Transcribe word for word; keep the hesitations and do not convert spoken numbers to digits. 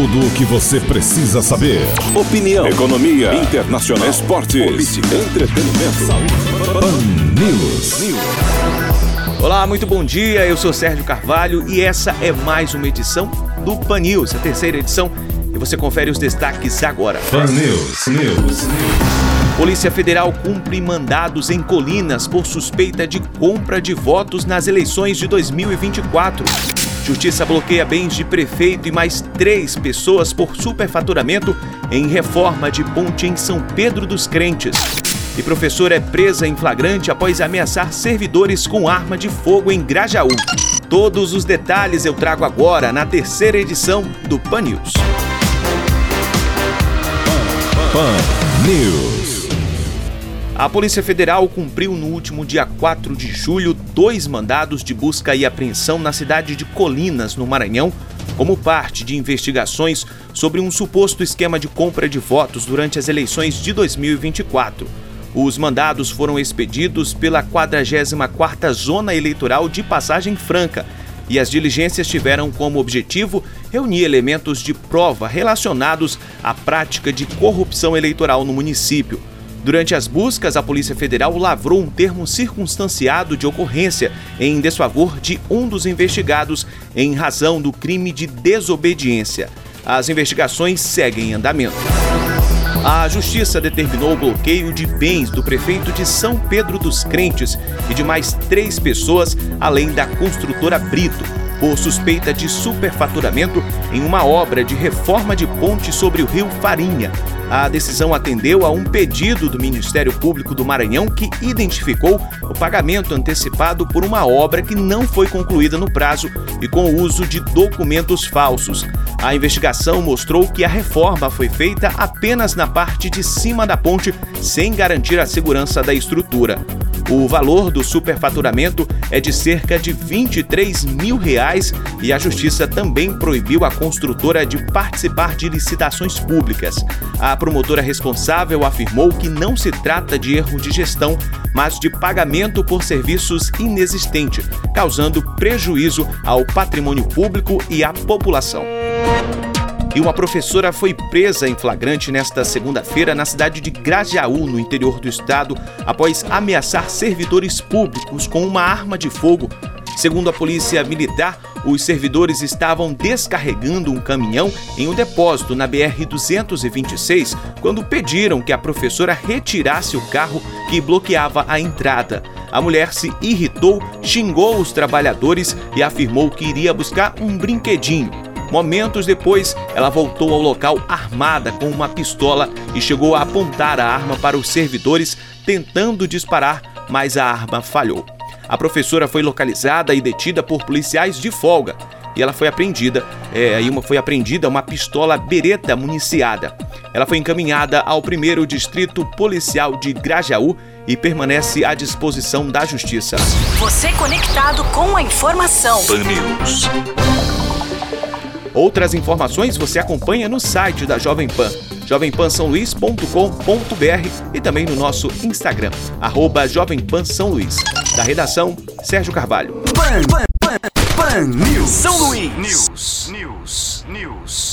Tudo o que você precisa saber. Opinião, economia, internacional, esportes, política, entretenimento, saúde. Pan News. Olá, muito bom dia. Eu sou Sérgio Carvalho e essa é mais uma edição do Pan News, a terceira edição. E você confere os destaques agora. Pan News. News. Polícia Federal cumpre mandados em Colinas por suspeita de compra de votos nas eleições de dois mil e vinte e quatro. Justiça bloqueia bens de prefeito e mais três pessoas por superfaturamento em reforma de ponte em São Pedro dos Crentes. E professora é presa em flagrante após ameaçar servidores com arma de fogo em Grajaú. Todos os detalhes eu trago agora na terceira edição do Pan News. Pan News. A Polícia Federal cumpriu no último dia quatro de julho dois mandados de busca e apreensão na cidade de Colinas, no Maranhão, como parte de investigações sobre um suposto esquema de compra de votos durante as eleições de dois mil e vinte e quatro. Os mandados foram expedidos pela quadragésima quarta Zona Eleitoral de Passagem Franca e as diligências tiveram como objetivo reunir elementos de prova relacionados à prática de corrupção eleitoral no município. Durante as buscas, a Polícia Federal lavrou um termo circunstanciado de ocorrência em desfavor de um dos investigados em razão do crime de desobediência. As investigações seguem em andamento. A Justiça determinou o bloqueio de bens do prefeito de São Pedro dos Crentes e de mais três pessoas, além da construtora Brito, por suspeita de superfaturamento em uma obra de reforma de ponte sobre o rio Farinha. A decisão atendeu a um pedido do Ministério Público do Maranhão que identificou o pagamento antecipado por uma obra que não foi concluída no prazo e com o uso de documentos falsos. A investigação mostrou que a reforma foi feita apenas na parte de cima da ponte, sem garantir a segurança da estrutura. O valor do superfaturamento é de cerca de vinte e três mil reais e a Justiça também proibiu a construtora de participar de licitações públicas. A promotora responsável afirmou que não se trata de erro de gestão, mas de pagamento por serviços inexistente, causando prejuízo ao patrimônio público e à população. E uma professora foi presa em flagrante nesta segunda-feira na cidade de Grajaú, no interior do estado, após ameaçar servidores públicos com uma arma de fogo. Segundo a polícia militar, os servidores estavam descarregando um caminhão em um depósito na B R duzentos e vinte e seis quando pediram que a professora retirasse o carro que bloqueava a entrada. A mulher se irritou, xingou os trabalhadores e afirmou que iria buscar um brinquedinho. Momentos depois, ela voltou ao local armada com uma pistola e chegou a apontar a arma para os servidores, tentando disparar, mas a arma falhou. A professora foi localizada e detida por policiais de folga e ela foi apreendida, é, uma, foi apreendida uma pistola Beretta municiada. Ela foi encaminhada ao primeiro Distrito Policial de Grajaú e permanece à disposição da Justiça. Você conectado com a informação. Pan News. Outras informações você acompanha no site da Jovem Pan, jovem pan são luís ponto com ponto b r e também no nosso Instagram, arroba Jovem Pan São Luís. Da redação, Sérgio Carvalho. Pan, Pan, Pan, Pan News. São Luís. News. News. News.